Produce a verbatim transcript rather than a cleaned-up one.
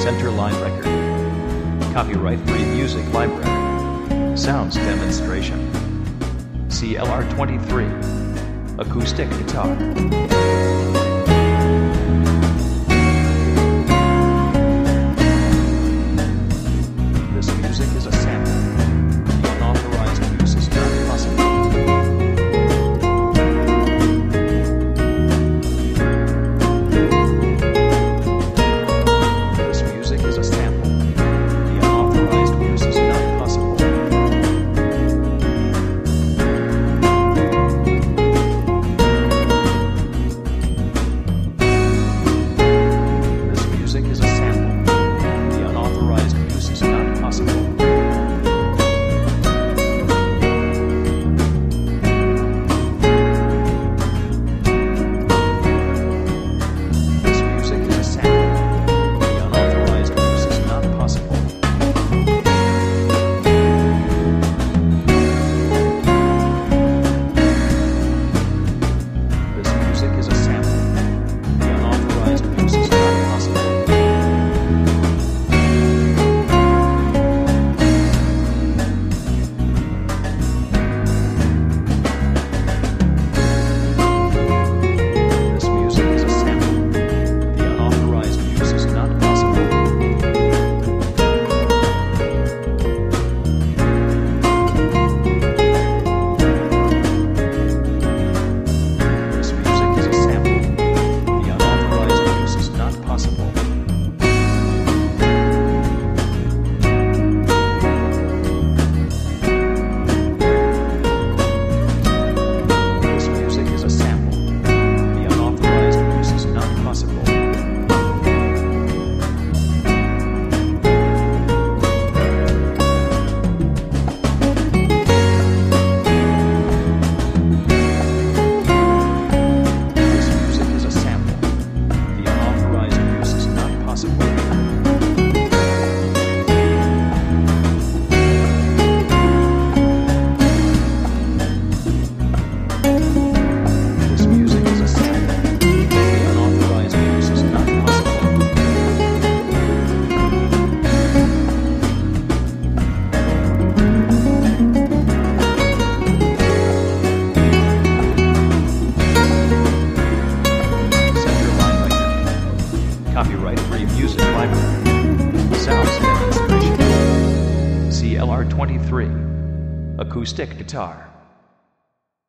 Centerline Record. Copyright Free Music Library. Sounds Demonstration. C L R twenty-three. Acoustic Guitar. This music is a sample. The unauthorized use is not possible. This music is a sample. The unauthorized use is not possible. This music is a sample. The unauthorized use is not possible. This music is a sample. The unauthorized use is not possible. This music is a sample. The unauthorized use is not possible. This music is a sample. The unauthorized use is not possible. This music is a sample. The unauthorized use is not possible. This music is a sample. The unauthorized use is not possible. This music is a sample. The unauthorized use is not possible. This music is a sample. The unauthorized use is not possible. Centerline Record. Copyright Free Music Library. Sounds Demonstration. C L R twenty-three. Acoustic Guitar.